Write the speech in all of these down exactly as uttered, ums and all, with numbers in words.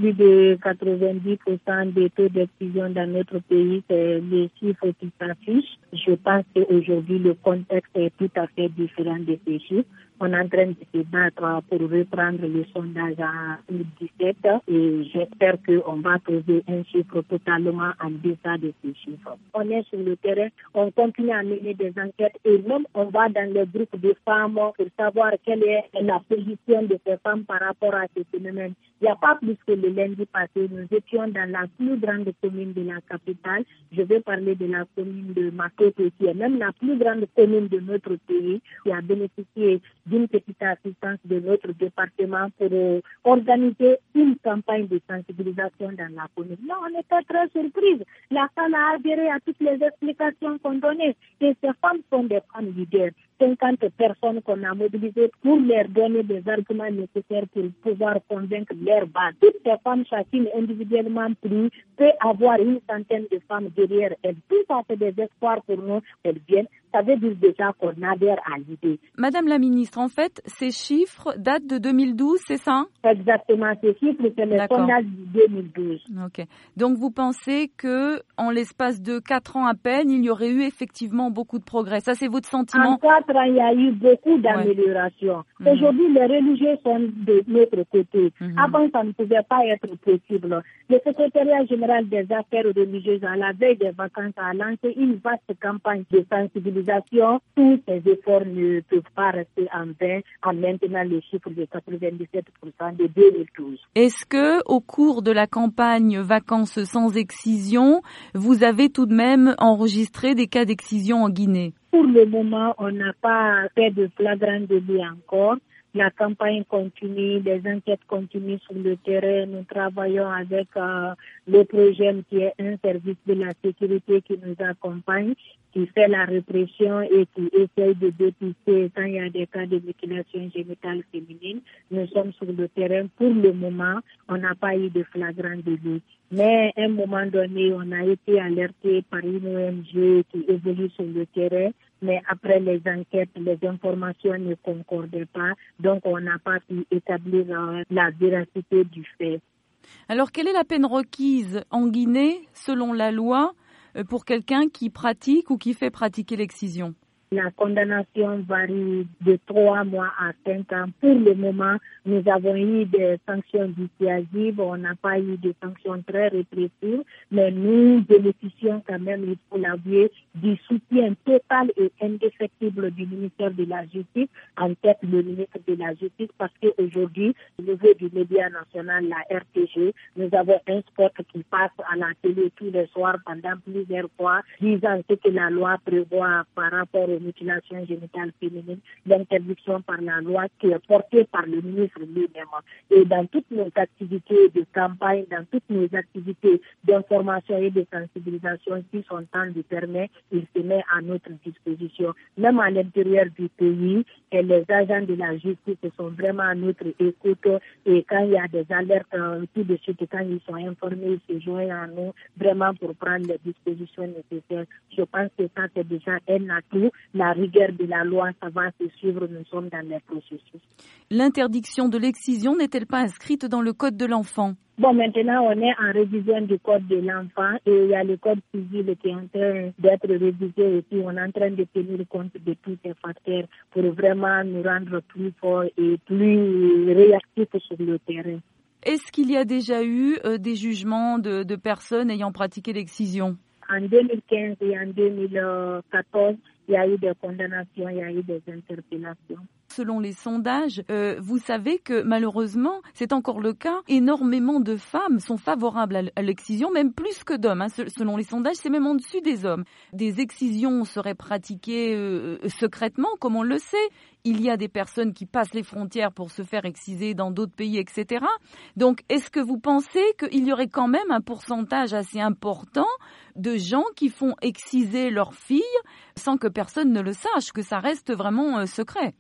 plus de quatre-vingt-dix pour cent des taux d'excision dans notre pays, c'est les chiffres qui s'affichent. Je pense qu'aujourd'hui, le contexte est tout à fait différent de ces chiffres. On est en train de se battre pour reprendre le sondage en deux mille dix-sept et j'espère qu'on va trouver un chiffre totalement en deçà de ces chiffres. On est sur le terrain, on continue à mener des enquêtes et même on va dans les groupes de femmes pour savoir quelle est la position de ces femmes par rapport à ce phénomène. Il n'y a pas plus que le lundi passé, nous étions dans la plus grande commune de la capitale. Je vais parler de la commune de Makoto, qui est même la plus grande commune de notre pays, qui a bénéficié d'une petite assistance de notre département pour euh, organiser une campagne de sensibilisation dans la commune. Là, on était très surprise. La salle a adhéré à toutes les explications qu'on donnait. Et ces femmes sont des femmes leaders. cinquante personnes qu'on a mobilisées pour leur donner des arguments nécessaires pour pouvoir convaincre leur base. Toutes ces femmes, chacune individuellement prises, peut avoir une centaine de femmes derrière elles. Tout ça fait des espoirs pour nous. Elles viennent. Ça veut dire déjà qu'on adhère à l'idée. Madame la ministre, en fait, ces chiffres datent de deux mille douze, c'est ça? Exactement, ces chiffres, c'est le sondage de deux mille douze. Ok. Donc vous pensez que en l'espace de quatre ans à peine, il y aurait eu effectivement beaucoup de progrès. Ça, c'est votre sentiment? En quatre ans, il y a eu beaucoup d'améliorations. Ouais. Aujourd'hui, mmh. les religieux sont de notre côté. Mmh. Avant, ça ne pouvait pas être possible. Le secrétariat général des affaires religieuses, à la veille des vacances, a lancé une vaste campagne de sensibilisation. Tous ces efforts ne peuvent pas rester en vain en maintenant les chiffres de quatre-vingt-dix-sept pour cent de deux mille douze. Est-ce que, au cours de la campagne Vacances sans excision, vous avez tout de même enregistré des cas d'excision en Guinée? Pour le moment, on n'a pas fait de flagrant délit encore. La campagne continue, les enquêtes continuent sur le terrain. Nous travaillons avec euh, le projet qui est un service de la sécurité qui nous accompagne, qui fait la répression et qui essaye de dépister quand il y a des cas de mutilation génitale féminine. Nous sommes sur le terrain. Pour le moment, on n'a pas eu de flagrant délit. Mais à un moment donné, on a été alerté par une O N G qui évolue sur le terrain. Mais après les enquêtes, les informations ne concordaient pas. Donc, on n'a pas pu établir euh, la véracité du fait. Alors, quelle est la peine requise en Guinée, selon la loi, pour quelqu'un qui pratique ou qui fait pratiquer l'excision? La condamnation varie de trois mois à cinq ans. Pour le moment, nous avons eu des sanctions dissuasives, on n'a pas eu de sanctions très répressives, mais nous bénéficions quand même, il faut l'avouer, du soutien total et indéfectible du ministère de la Justice, en tête le ministre de la Justice, parce qu'aujourd'hui, au niveau du média national, la R T G, nous avons un spot qui passe à la télé tous les soirs pendant plusieurs fois, disant ce que la loi prévoit par rapport aux mutilations génitales féminines, l'interdiction par la loi qui est portée par le ministre lui-même. Et dans toutes nos activités de campagne, dans toutes nos activités d'information et de sensibilisation, si son temps le permet, il se met à notre disposition. Même à l'intérieur du pays, et les agents de la justice sont vraiment à notre écoute. Et quand il y a des alertes, tout de suite, quand ils sont informés, ils se joignent à nous vraiment pour prendre les dispositions nécessaires. Je pense que ça, c'est déjà un atout. La rigueur de la loi, ça va se suivre, nous sommes dans les processus. L'interdiction de l'excision n'est-elle pas inscrite dans le Code de l'enfant? Bon, maintenant, on est en révision du Code de l'enfant et il y a le Code civil qui est en train d'être révisé et puis on est en train de tenir compte de tous ces facteurs pour vraiment nous rendre plus forts et plus réactifs sur le terrain. Est-ce qu'il y a déjà eu euh, des jugements de, de personnes ayant pratiqué l'excision? En deux mille quinze et en deux mille quatorze, il y a eu des condamnations, il y a eu des interpellations. Selon les sondages, euh, vous savez que malheureusement, c'est encore le cas, énormément de femmes sont favorables à l'excision, même plus que d'hommes. Hein. Selon les sondages, c'est même en dessus des hommes. Des excisions seraient pratiquées euh, secrètement, comme on le sait. Il y a des personnes qui passent les frontières pour se faire exciser dans d'autres pays, et cetera. Donc, est-ce que vous pensez qu'il y aurait quand même un pourcentage assez important de gens qui font exciser leurs filles sans que personne ne le sache, que ça reste vraiment euh, secret? Bon, moi,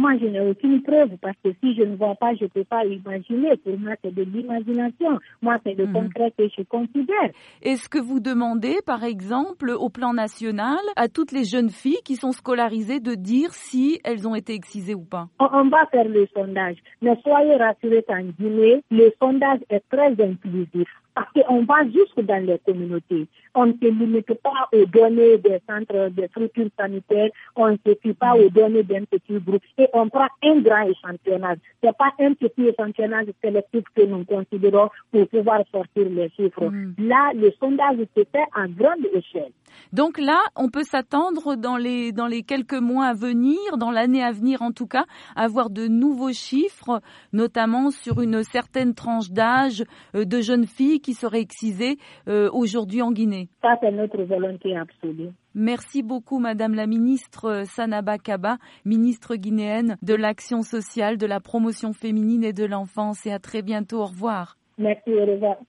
moi, je n'ai aucune preuve parce que si je ne vois pas, je ne peux pas imaginer. Pour moi, c'est de l'imagination. Moi, c'est le mmh. concret que je considère. Est-ce que vous demandez, par exemple, au plan national, à toutes les jeunes filles qui sont scolarisées de dire si elles ont été excisées ou pas? On, on va faire le sondage. Mais soyez rassurés qu'en Guinée, le sondage est très inclusif. Parce qu'on va jusque dans les communautés. On ne se limite pas aux données des centres, des structures sanitaires, on ne se fie pas aux données d'un petit groupe et on prend un grand échantillonnage. Ce n'est pas un petit échantillonnage sélectif que nous considérons pour pouvoir sortir les chiffres. Mm. Là, le sondage se fait à grande échelle. Donc là, on peut s'attendre dans les, dans les quelques mois à venir, dans l'année à venir en tout cas, à avoir de nouveaux chiffres, notamment sur une certaine tranche d'âge euh, de jeunes filles qui seraient excisées euh, aujourd'hui en Guinée. Ça, c'est notre volonté absolue. Merci beaucoup, Madame la ministre Sanaba Kaba, ministre guinéenne de l'Action sociale, de la promotion féminine et de l'enfance. Et à très bientôt. Au revoir. Merci, au revoir.